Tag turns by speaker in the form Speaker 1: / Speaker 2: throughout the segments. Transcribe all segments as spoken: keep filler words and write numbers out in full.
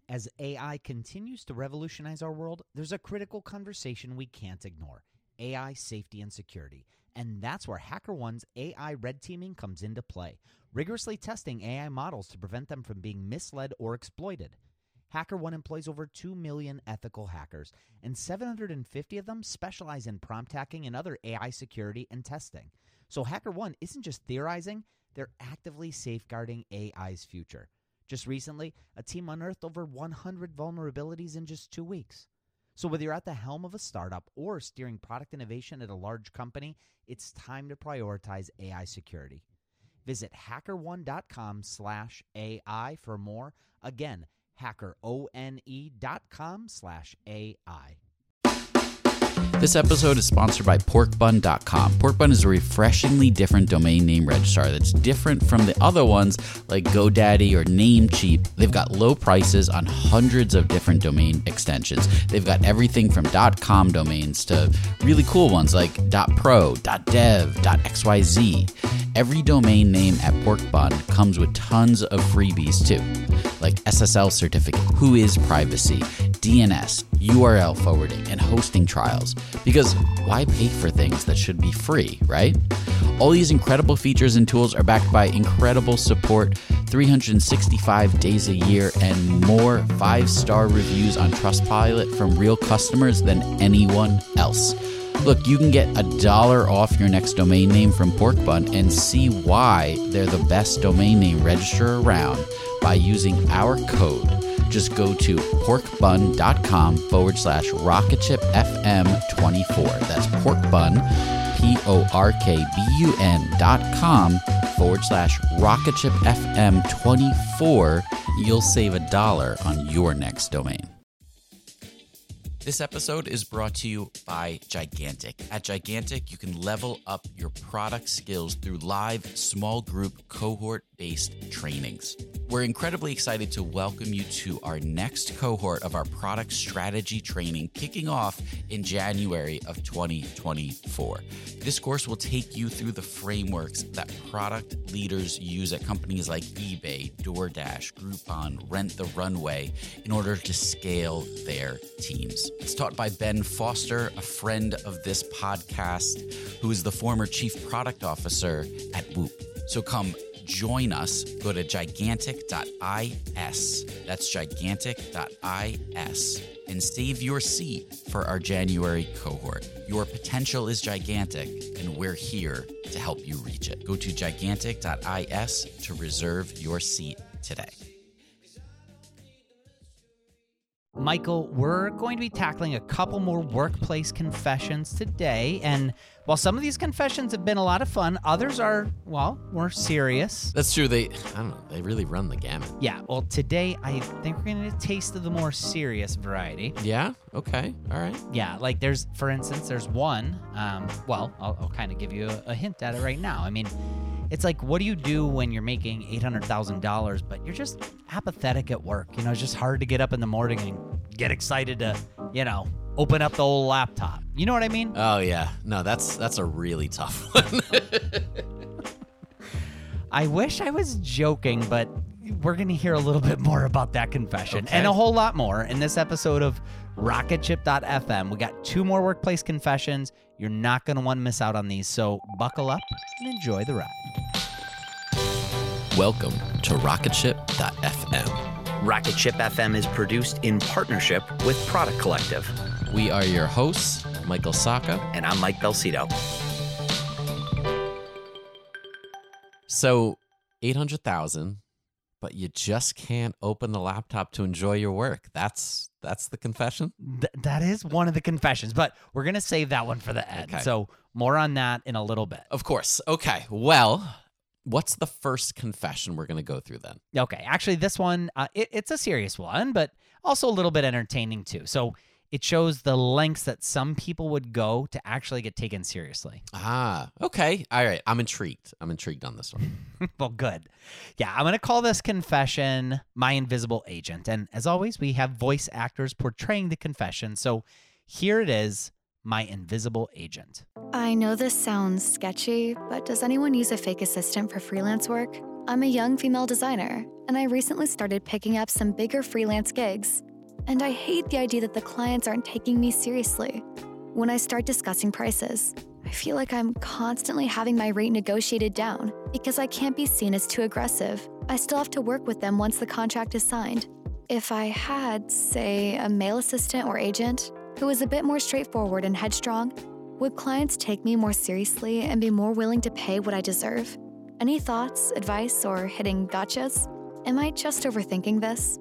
Speaker 1: As A I continues to revolutionize our world, there's a critical conversation we can't ignore: A I safety and security. And that's where HackerOne's A I red teaming comes into play, rigorously testing A I models to prevent them from being misled or exploited. HackerOne employs over two million ethical hackers, and seven hundred fifty of them specialize in prompt hacking and other A I security and testing. So HackerOne isn't just theorizing, they're actively safeguarding A I's future. Just recently, a team unearthed over one hundred vulnerabilities in just two weeks. So whether you're at the helm of a startup or steering product innovation at a large company, it's time to prioritize A I security. Visit hackerone.com slash AI for more. Again, hackerone.com slash AI.
Speaker 2: This episode is sponsored by pork bun dot com. Porkbun is a refreshingly different domain name registrar that's different from the other ones like GoDaddy or Namecheap. They've got low prices on hundreds of different domain extensions. They've got everything from .com domains to really cool ones like .pro, .dev, .xyz. Every domain name at Porkbun comes with tons of freebies too, like S S L certificate, Whois privacy, D N S, U R L forwarding, and hosting trials. Because why pay for things that should be free, right? All these incredible features and tools are backed by incredible support, three hundred sixty-five days a year, and more five-star reviews on Trustpilot from real customers than anyone else. Look, you can get a dollar off your next domain name from Porkbun and see why they're the best domain name registrar around by using our code. Just go to porkbun.com forward slash rocketshipfm24. That's porkbun, P-O-R-K-B-U-N dot com forward slash rocketshipfm24. You'll save a dollar on your next domain. This episode is brought to you by Gigantic. At Gigantic, you can level up your product skills through live, small group, cohort-based trainings. We're incredibly excited to welcome you to our next cohort of our product strategy training, kicking off in January of twenty twenty-four. This course will take you through the frameworks that product leaders use at companies like eBay, DoorDash, Groupon, Rent the Runway in order to scale their teams. It's taught by Ben Foster, a friend of this podcast, who is the former chief product officer at Whoop. So come join us. Go to gigantic dot is. That's gigantic dot is and save your seat for our January cohort. Your potential is gigantic, and we're here to help you reach it. Go to gigantic dot is to reserve your seat today.
Speaker 1: Michael, we're going to be tackling a couple more workplace confessions today, and while some of these confessions have been a lot of fun, others are, well, more serious.
Speaker 3: That's true. They, I don't know, they really run the gamut.
Speaker 1: Yeah, well, today I think we're going to taste of the more serious variety.
Speaker 3: Yeah? Okay. All right.
Speaker 1: Yeah, like there's, for instance, there's one, um, well, I'll, I'll kind of give you a, a hint at it right now. I mean, it's like, what do you do when you're making eight hundred thousand dollars, but you're just apathetic at work? You know, it's just hard to get up in the morning and get excited to, you know, open up the old laptop. You know what I mean?
Speaker 3: Oh, yeah. No, that's that's a really tough one.
Speaker 1: I wish I was joking, but we're going to hear a little bit more about that confession
Speaker 3: Okay.
Speaker 1: and a whole lot more in this episode of rocket ship dot f m. We got two more workplace confessions. You're not going to want to miss out on these, so buckle up and enjoy the ride.
Speaker 3: Welcome to rocket ship dot f m.
Speaker 4: Rocket Ship F M is produced in partnership with Product Collective.
Speaker 3: We are your hosts, Michael Sacca.
Speaker 4: And I'm Mike Belcito.
Speaker 3: So, eight hundred thousand, but you just can't open the laptop to enjoy your work. That's that's the confession?
Speaker 1: Th- that is one of the confessions, but we're going to save that one for the end.
Speaker 3: Okay.
Speaker 1: So more on that in a little bit.
Speaker 3: Of course. Okay. Well, what's the first confession we're going to go through then?
Speaker 1: Okay. Actually, this one, uh, it, it's a serious one, but also a little bit entertaining too. So it shows the lengths that some people would go to actually get taken seriously.
Speaker 3: Ah, okay. All right. I'm intrigued. I'm intrigued on this one.
Speaker 1: Well, good. Yeah, I'm going to call this confession My Invisible Agent. And as always, we have voice actors portraying the confession. So here it is, My Invisible Agent.
Speaker 5: I know this sounds sketchy, but does anyone use a fake assistant for freelance work? I'm a young female designer, and I recently started picking up some bigger freelance gigs. And I hate the idea that the clients aren't taking me seriously. When I start discussing prices, I feel like I'm constantly having my rate negotiated down because I can't be seen as too aggressive. I still have to work with them once the contract is signed. If I had, say, a male assistant or agent who was a bit more straightforward and headstrong, would clients take me more seriously and be more willing to pay what I deserve? Any thoughts, advice, or hitting gotchas? Am I just overthinking this?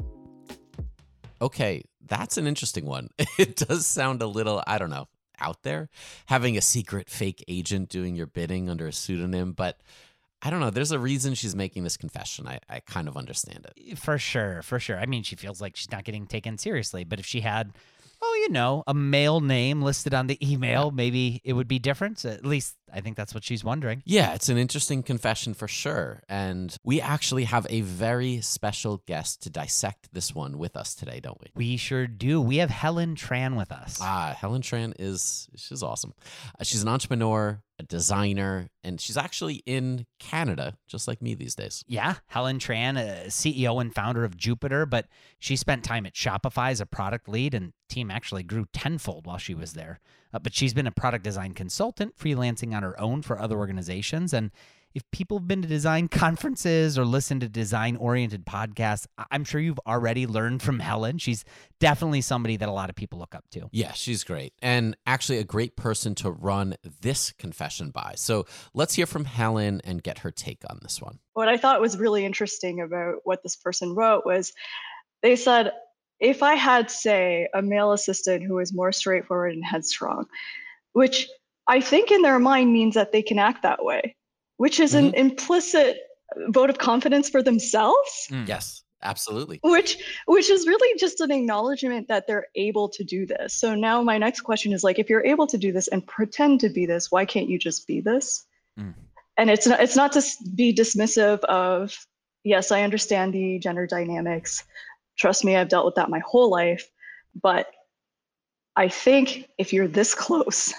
Speaker 3: Okay, that's an interesting one. It does sound a little, I don't know, out there, having a secret fake agent doing your bidding under a pseudonym, but I don't know. There's a reason she's making this confession. I, I kind of understand it.
Speaker 1: For sure, for sure. I mean, she feels like she's not getting taken seriously, but if she had, oh, you know, a male name listed on the email, yeah. maybe it would be different. At least I think that's what she's wondering.
Speaker 3: Yeah, it's an interesting confession for sure. And we actually have a very special guest to dissect this one with us today, don't we?
Speaker 1: We sure do. We have Helen Tran with us.
Speaker 3: Ah, Helen Tran is, she's awesome. Uh, she's an entrepreneur, a designer, and she's actually in Canada, just like me these days.
Speaker 1: Yeah, Helen Tran, a C E O and founder of Jupiter, but she spent time at Shopify as a product lead, and team actually grew tenfold while she was there. Uh, but she's been a product design consultant, freelancing on her own for other organizations. And if people have been to design conferences or listened to design-oriented podcasts, I'm sure you've already learned from Helen. She's definitely somebody that a lot of people look up to.
Speaker 3: Yeah, she's great. And actually a great person to run this confession by. So let's hear from Helen and get her take on this one.
Speaker 6: What I thought was really interesting about what this person wrote was they said, if I had, say, a male assistant who was more straightforward and headstrong, which I think in their mind means that they can act that way, which is mm-hmm. an implicit vote of confidence for themselves.
Speaker 3: Mm. Yes, absolutely.
Speaker 6: Which which is really just an acknowledgement that they're able to do this. So now my next question is like, if you're able to do this and pretend to be this, why can't you just be this? Mm. And it's not, it's not to be dismissive of, yes, I understand the gender dynamics. Trust me, I've dealt with that my whole life. But I think if you're this close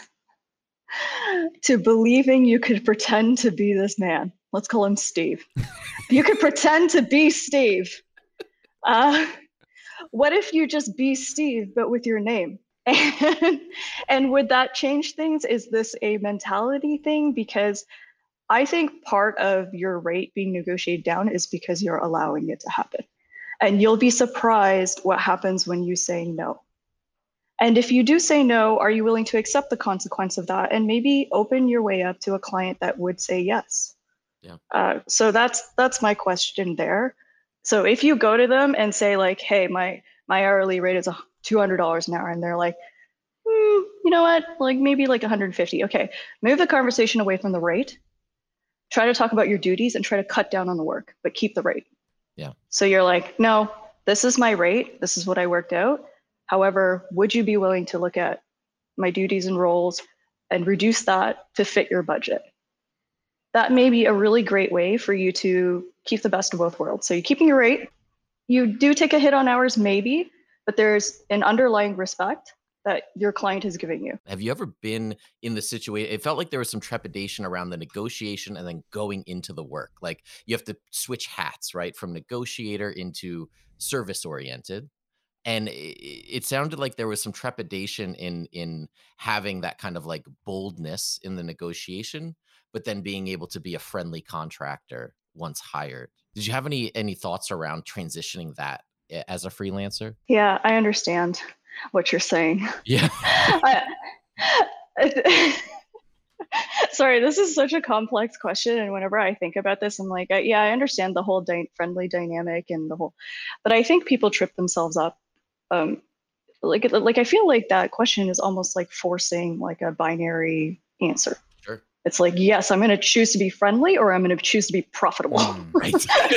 Speaker 6: to believing you could pretend to be this man, let's call him Steve. You could pretend to be Steve. Uh, what if you just be Steve, but with your name? And, and would that change things? Is this a mentality thing? Because I think part of your rate being negotiated down is because you're allowing it to happen. And you'll be surprised what happens when you say no. And if you do say no, are you willing to accept the consequence of that and maybe open your way up to a client that would say yes?
Speaker 3: Yeah.
Speaker 6: Uh, so that's that's my question there. So if you go to them and say like, hey, my my hourly rate is two hundred dollars an hour, and they're like, mm, you know what, like maybe like one hundred fifty. Okay, move the conversation away from the rate. Try to talk about your duties and try to cut down on the work, but keep the rate.
Speaker 3: Yeah.
Speaker 6: So you're like, no, this is my rate. This is what I worked out. However, would you be willing to look at my duties and roles and reduce that to fit your budget? That may be a really great way for you to keep the best of both worlds. So you're keeping your rate. You do take a hit on hours, maybe, but there's an underlying respect that your client is giving you.
Speaker 7: Have you ever been in the situation? It felt like there was some trepidation around the negotiation and then going into the work. Like you have to switch hats, right? From negotiator into service oriented. And it, it sounded like there was some trepidation in, in having that kind of like boldness in the negotiation, but then being able to be a friendly contractor once hired. Did you have any, any thoughts around transitioning that as a freelancer?
Speaker 6: Yeah, I understand what you're saying.
Speaker 3: Yeah.
Speaker 6: I, sorry, this is such a complex question. And whenever I think about this, I'm like, yeah, I understand the whole dy- friendly dynamic and the whole, but I think people trip themselves up. Um, like, like I feel like that question is almost like forcing like a binary answer.
Speaker 7: Sure.
Speaker 6: It's like, yes, I'm going to choose to be friendly or I'm going to choose to be profitable.
Speaker 7: Mm, right.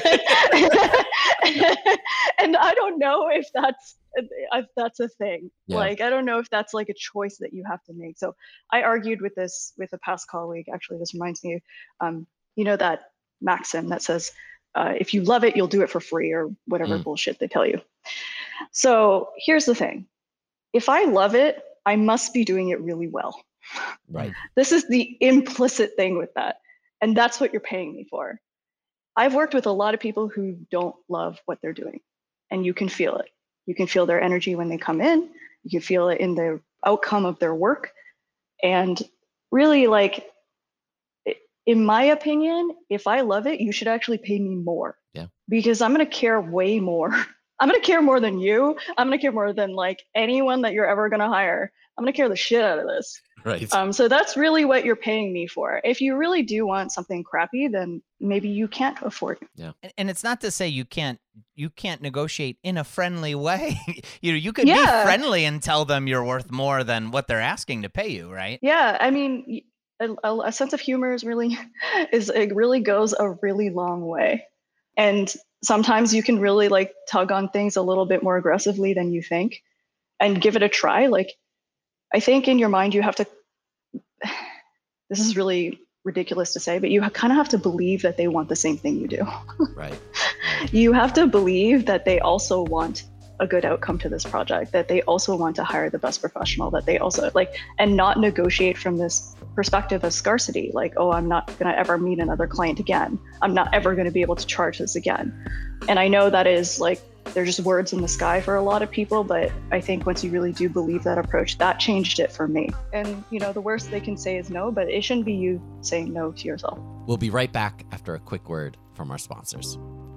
Speaker 6: And I don't know if that's, if that's a thing.
Speaker 3: Yeah.
Speaker 6: Like, I don't know if that's like a choice that you have to make. So I argued with this with a past colleague. Actually, this reminds me, um, you know, that maxim that says, uh, if you love it, you'll do it for free or whatever mm. bullshit they tell you. So here's the thing. If I love it, I must be doing it really well.
Speaker 3: Right.
Speaker 6: This is the implicit thing with that. And that's what you're paying me for. I've worked with a lot of people who don't love what they're doing, and you can feel it. You can feel their energy when they come in. You can feel it in the outcome of their work. And really, like, in my opinion, if I love it, you should actually pay me more.
Speaker 3: Yeah.
Speaker 6: Because I'm going to care way more. I'm going to care more than you. I'm going to care more than like anyone that you're ever going to hire. I'm going to care the shit out of this.
Speaker 3: Right.
Speaker 6: Um, so that's really what you're paying me for. If you really do want something crappy, then maybe you can't afford it.
Speaker 3: Yeah.
Speaker 1: And, and it's not to say you can't you can't negotiate in a friendly way. you know, you could
Speaker 6: Yeah.
Speaker 1: be friendly and tell them you're worth more than what they're asking to pay you, right?
Speaker 6: Yeah, I mean, a, a, a sense of humor is really is it really goes a really long way. And sometimes you can really like tug on things a little bit more aggressively than you think and give it a try. Like, I think in your mind, you have to, this is really ridiculous to say, but you kind of have to believe that they want the same thing you do.
Speaker 3: Right.
Speaker 6: You have to believe that they also want a good outcome to this project, that they also want to hire the best professional, that they also like, and not negotiate from this perspective of scarcity. Like, oh, I'm not going to ever meet another client again. I'm not ever going to be able to charge this again. And I know that is like, they're just words in the sky for a lot of people, but I think once you really do believe that approach, that changed it for me. And, you know, the worst they can say is no, but it shouldn't be you saying no to yourself.
Speaker 3: We'll be right back after a quick word from our sponsors.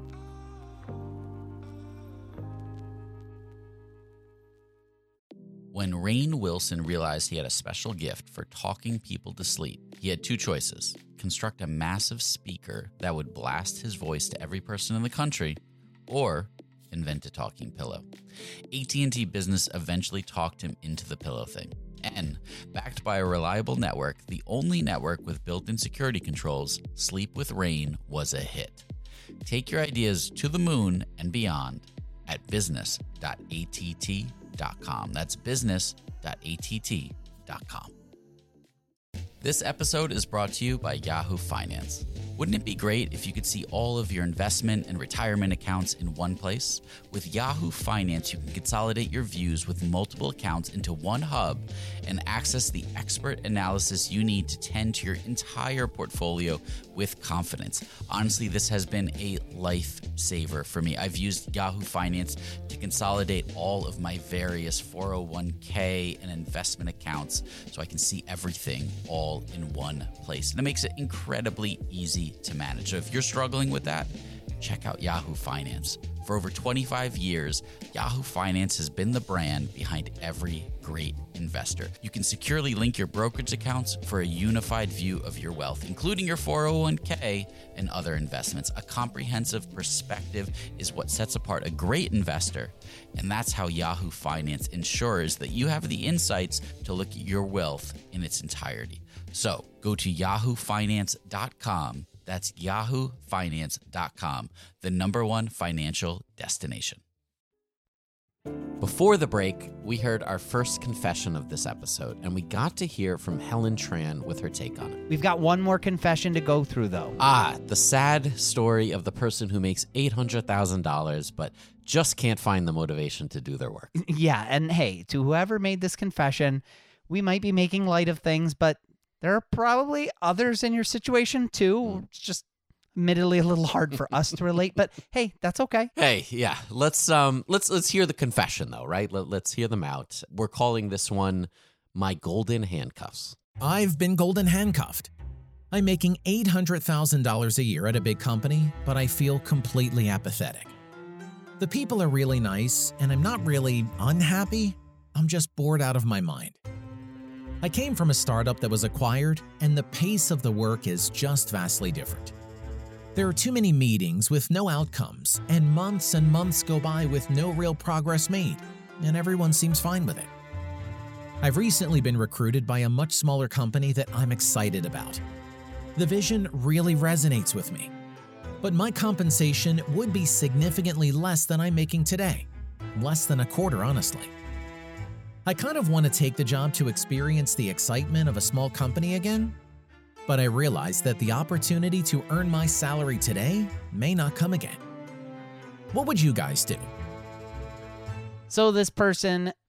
Speaker 3: When Rainn Wilson realized he had a special gift for talking people to sleep, he had two choices: construct a massive speaker that would blast his voice to every person in the country, or invent a talking pillow. A T and T Business eventually talked him into the pillow thing. And, backed by a reliable network, the only network with built-in security controls, Sleep with Rainn was a hit. Take your ideas to the moon and beyond at business dot A T T dot com. That's business dot A T T dot com. This episode is brought to you by Yahoo Finance. Wouldn't it be great if you could see all of your investment and retirement accounts in one place? With Yahoo Finance, you can consolidate your views with multiple accounts into one hub and access the expert analysis you need to tend to your entire portfolio with confidence. Honestly, this has been a lifesaver for me. I've used Yahoo Finance to consolidate all of my various four oh one k and investment accounts so I can see everything all in one place. And it makes it incredibly easy to manage. So if you're struggling with that, check out Yahoo Finance. For over twenty-five years, Yahoo Finance has been the brand behind every great investor. You can securely link your brokerage accounts for a unified view of your wealth, including your four oh one k and other investments. A comprehensive perspective is what sets apart a great investor, and that's how Yahoo Finance ensures that you have the insights to look at your wealth in its entirety. So go to yahoo finance dot com. That's yahoo finance dot com, the number one financial destination. Before the break, we heard our first confession of this episode, and we got to hear from Helen Tran with her take on it.
Speaker 1: We've got one more confession to go through, though.
Speaker 3: Ah, the sad story of the person who makes eight hundred thousand dollars but just can't find the motivation to do their work.
Speaker 1: Yeah, and hey, to whoever made this confession, we might be making light of things, but there are probably others in your situation too. It's just admittedly a little hard for us to relate, but hey, that's okay.
Speaker 3: Hey, yeah, let's um, let's let's hear the confession though, right? Let, let's hear them out. We're calling this one "My Golden Handcuffs."
Speaker 8: I've been golden handcuffed. I'm making eight hundred thousand dollars a year at a big company, but I feel completely apathetic. The people are really nice, and I'm not really unhappy. I'm just bored out of my mind. I came from a startup that was acquired, and the pace of the work is just vastly different. There are too many meetings with no outcomes, and months and months go by with no real progress made, and everyone seems fine with it. I've recently been recruited by a much smaller company that I'm excited about. The vision really resonates with me, but my compensation would be significantly less than I'm making today, less than a quarter, honestly. I kind of want to take the job to experience the excitement of a small company again, but I realize that the opportunity to earn my salary today may not come again. What would you guys do?
Speaker 1: So this person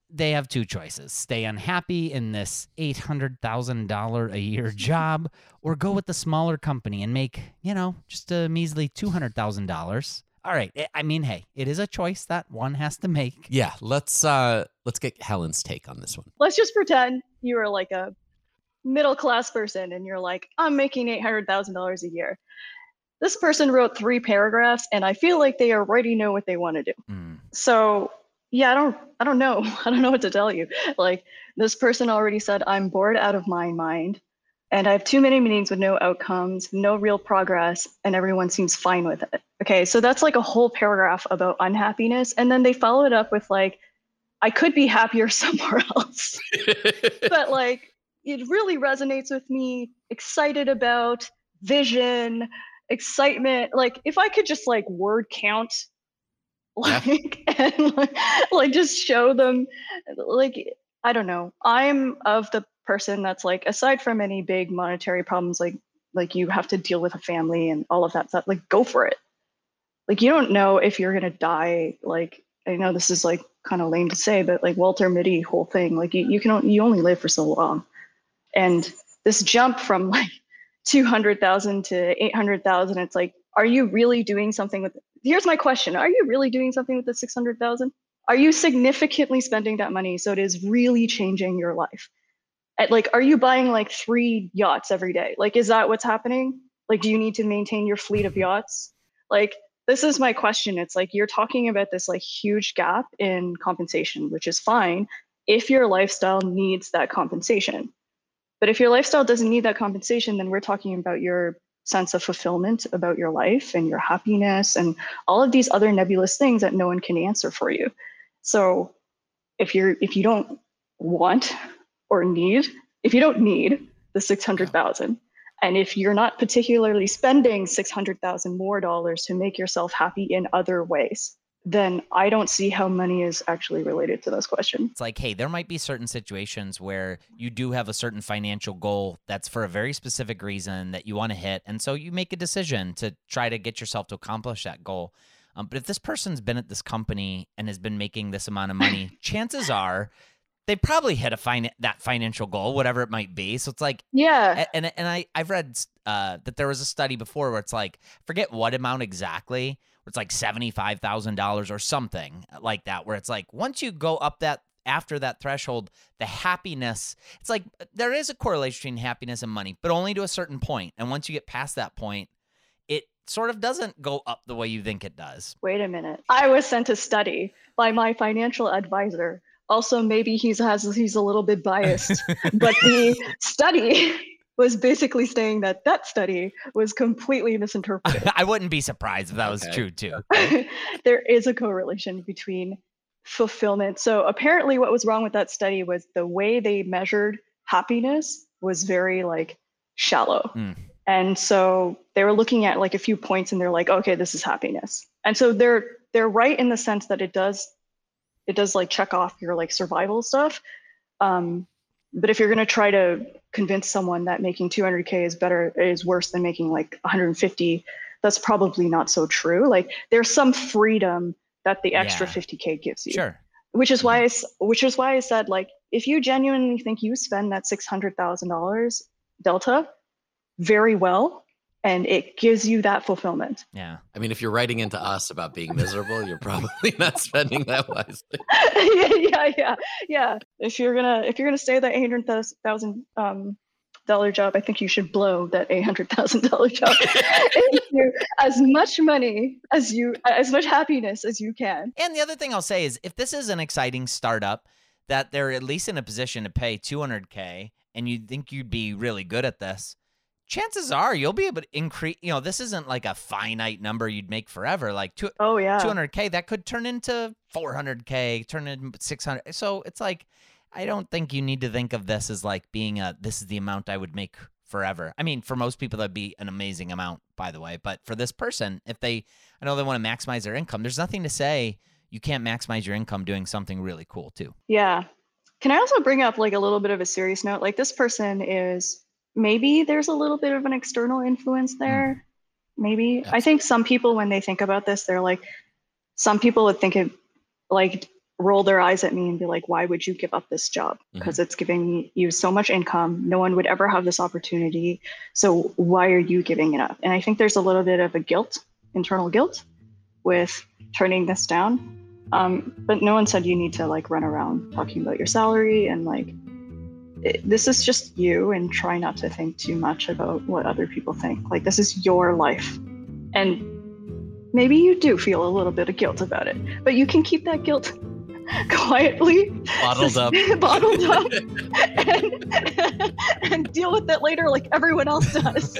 Speaker 1: they have two choices: stay unhappy in this eight hundred thousand dollars a year job, or go with the smaller company and make, you know, just a measly two hundred thousand dollars. All right. I mean, hey, it is a choice that one has to make.
Speaker 3: Yeah, let's uh, let's get Helen's take on this one.
Speaker 6: Let's just pretend you are like a middle class person and you're like, I'm making eight hundred thousand dollars a year. This person wrote three paragraphs and I feel like they already know what they want to do. Mm. So yeah, I don't, I don't know. I don't know what to tell you. Like, this person already said, I'm bored out of my mind and I have too many meetings with no outcomes, no real progress, and everyone seems fine with it. Okay. So that's like a whole paragraph about unhappiness. And then they follow it up with like, I could be happier somewhere else. But like, it really resonates with me, excited about vision, excitement. Like, if I could just like word count, like, yeah. and like, like just show them, like, I don't know. I'm of the person that's like, aside from any big monetary problems, like, like you have to deal with a family and all of that stuff, like, go for it. Like, you don't know if you're going to die. Like, I know this is like kind of lame to say, but like Walter Mitty whole thing, like you, you can, you only live for so long. And this jump from like two hundred thousand to eight hundred thousand, it's like, are you really doing something with, here's my question. Are you really doing something with the six hundred thousand? Are you significantly spending that money so it is really changing your life? At, like, are you buying like three yachts every day? Like, is that what's happening? Like, do you need to maintain your fleet of yachts? Like, this is my question. It's like, you're talking about this like huge gap in compensation, which is fine if your lifestyle needs that compensation. But if your lifestyle doesn't need that compensation, then we're talking about your sense of fulfillment about your life and your happiness and all of these other nebulous things that no one can answer for you. So if you're, if you don't want or need, if you don't need the six hundred thousand, and if you're not particularly spending six hundred thousand more dollars to make yourself happy in other ways, then I don't see how money is actually related to this question.
Speaker 1: It's like, hey, there might be certain situations where you do have a certain financial goal that's for a very specific reason that you want to hit. And so you make a decision to try to get yourself to accomplish that goal. Um, but if this person's been at this company and has been making this amount of money, chances are they probably hit a fin- that financial goal, whatever it might be. So it's like,
Speaker 6: yeah.
Speaker 1: And, and I, I've read uh, that there was a study before where it's like, forget what amount exactly, it's like seventy-five thousand dollars or something like that, where it's like, once you go up that, after that threshold, the happiness, it's like, there is a correlation between happiness and money, but only to a certain point. And once you get past that point, it sort of doesn't go up the way you think it does.
Speaker 6: Wait a minute. I was sent a study by my financial advisor. Also, maybe he's has he's a little bit biased, but the study was basically saying that that study was completely misinterpreted.
Speaker 1: I wouldn't be surprised if that was
Speaker 7: okay.
Speaker 1: true too.
Speaker 7: Okay.
Speaker 6: There is a correlation between fulfillment. So apparently what was wrong with that study was the way they measured happiness was very like shallow. Mm. And so they were looking at like a few points and they're like, okay, this is happiness. And so they're they're right in the sense that it does it does like check off your like survival stuff. Um, but if you're going to try to convince someone that making two hundred K is better, is worse than making like one hundred fifty, that's probably not so true. Like, there's some freedom that the extra yeah. fifty K gives you.
Speaker 1: Sure.
Speaker 6: Which is why I, which is why I said, like, if you genuinely think you spend that six hundred thousand dollars delta very well, and it gives you that fulfillment.
Speaker 1: Yeah.
Speaker 7: I mean, if you're writing into us about being miserable, you're probably not spending that wisely.
Speaker 6: yeah, yeah, yeah, yeah. If you're gonna if you're gonna stay at that eight hundred thousand um dollar job, I think you should blow that eight hundred thousand dollar job into as much money as you, as much happiness as you can.
Speaker 1: And the other thing I'll say is, if this is an exciting startup that they're at least in a position to pay two hundred K, and you think you'd be really good at this, chances are you'll be able to increase, you know, this isn't like a finite number you'd make forever. Like two,
Speaker 6: oh, yeah.
Speaker 1: two hundred K, that could turn into four hundred K, turn into six hundred. So it's like, I don't think you need to think of this as like being a, this is the amount I would make forever. I mean, for most people, that'd be an amazing amount, by the way. But for this person, if they, I know they want to maximize their income, there's nothing to say you can't maximize your income doing something really cool too.
Speaker 6: Yeah. Can I also bring up like a little bit of a serious note? Like, this person is, maybe there's a little bit of an external influence there. Mm. Maybe. Absolutely. I think some people, when they think about this, they're like, some people would think it like, roll their eyes at me and be like, why would you give up this job? Because mm-hmm. it's giving you so much income. No one would ever have this opportunity. So why are you giving it up? And I think there's a little bit of a guilt, internal guilt with turning this down. Um, but no one said you need to like run around talking about your salary and like, it, this is just you, and try not to think too much about what other people think. Like, this is your life. And maybe you do feel a little bit of guilt about it, but you can keep that guilt quietly
Speaker 3: bottled up
Speaker 6: bottled up and, and deal with it later like everyone else does.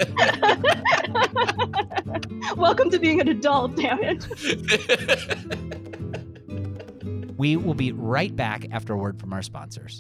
Speaker 6: Welcome to being an adult, damn it.
Speaker 1: We will be right back after a word from our sponsors.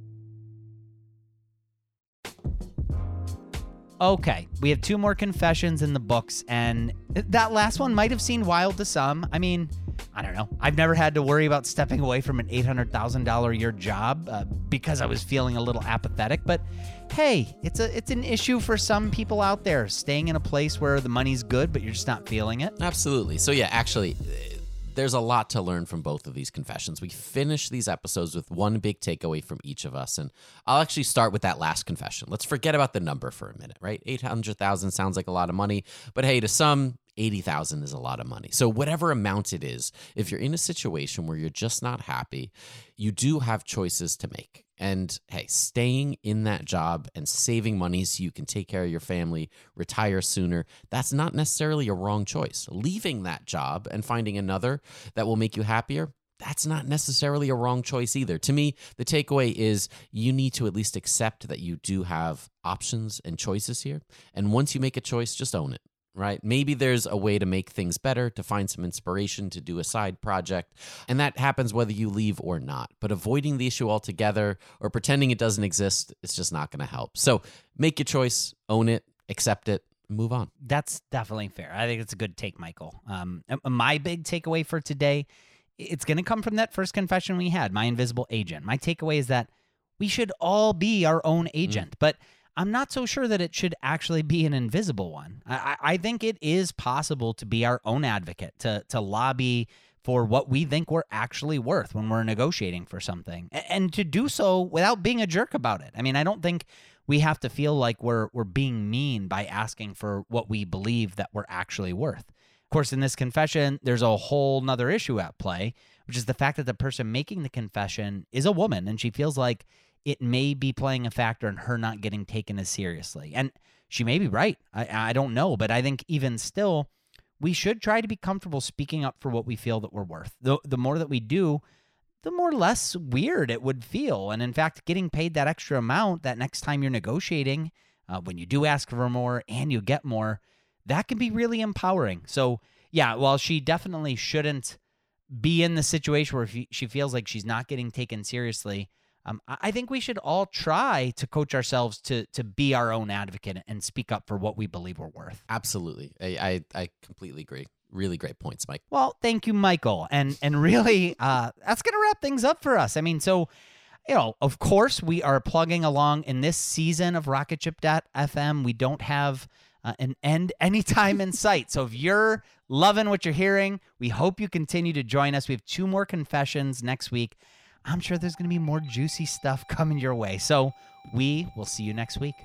Speaker 1: Okay, we have two more confessions in the books, and that last one might have seemed wild to some. I mean, I don't know. I've never had to worry about stepping away from an eight hundred thousand dollars a year job uh, because I was feeling a little apathetic. But hey, it's a it's an issue for some people out there, staying in a place where the money's good, but you're just not feeling it.
Speaker 3: Absolutely. So yeah, actually, there's a lot to learn from both of these confessions. We finish these episodes with one big takeaway from each of us, and I'll actually start with that last confession. Let's forget about the number for a minute, right? eight hundred thousand sounds like a lot of money, but hey, to some, eighty thousand is a lot of money. So whatever amount it is, if you're in a situation where you're just not happy, you do have choices to make. And hey, staying in that job and saving money so you can take care of your family, retire sooner, that's not necessarily a wrong choice. Leaving that job and finding another that will make you happier, that's not necessarily a wrong choice either. To me, the takeaway is you need to at least accept that you do have options and choices here. And once you make a choice, just own it. Right? Maybe there's a way to make things better, to find some inspiration, to do a side project, and that happens whether you leave or not. But avoiding the issue altogether or pretending it doesn't exist, it's just not going to help. So make your choice, own it, accept it, move on.
Speaker 1: That's definitely fair. I think it's a good take, Michael. Um, my big takeaway for today, it's going to come from that first confession we had, my invisible agent. My takeaway is that we should all be our own agent, mm. but I'm not so sure that it should actually be an invisible one. I, I think it is possible to be our own advocate, to to lobby for what we think we're actually worth when we're negotiating for something, and to do so without being a jerk about it. I mean, I don't think we have to feel like we're we're being mean by asking for what we believe that we're actually worth. Of course, in this confession, there's a whole nother issue at play, which is the fact that the person making the confession is a woman, and she feels like it may be playing a factor in her not getting taken as seriously. And she may be right. I, I don't know. But I think even still, we should try to be comfortable speaking up for what we feel that we're worth. The, the more that we do, the more less weird it would feel. And in fact, getting paid that extra amount that next time you're negotiating, uh, when you do ask for more and you get more, that can be really empowering. So yeah, while she definitely shouldn't be in the situation where she feels like she's not getting taken seriously, Um, I think we should all try to coach ourselves to to be our own advocate and speak up for what we believe we're worth.
Speaker 3: Absolutely. I, I, I completely agree. Really great points, Mike.
Speaker 1: Well, thank you, Michael. And and really, uh, that's going to wrap things up for us. I mean, so, you know, of course, we are plugging along in this season of Rocket Ship dot F M. We don't have uh, an end anytime in sight. So if you're loving what you're hearing, we hope you continue to join us. We have two more confessions next week. I'm sure there's going to be more juicy stuff coming your way. So we will see you next week.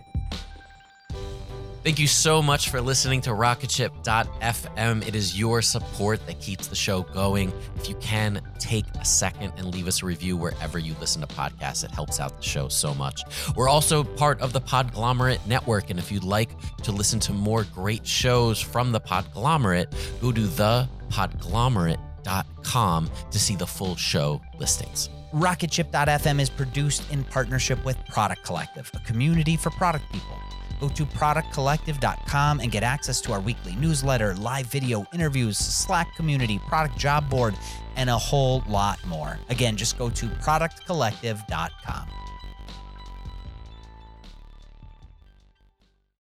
Speaker 3: Thank you so much for listening to Rocket Ship dot F M. It is your support that keeps the show going. If you can, take a second and leave us a review wherever you listen to podcasts. It helps out the show so much. We're also part of the Podglomerate Network, and if you'd like to listen to more great shows from the Podglomerate, go to the podglomerate dot com to see the full show listings.
Speaker 1: Rocket Ship dot F M is produced in partnership with Product Collective, a community for product people. Go to product collective dot com and get access to our weekly newsletter, live video interviews, Slack community, product job board, and a whole lot more. Again, just go to product collective dot com.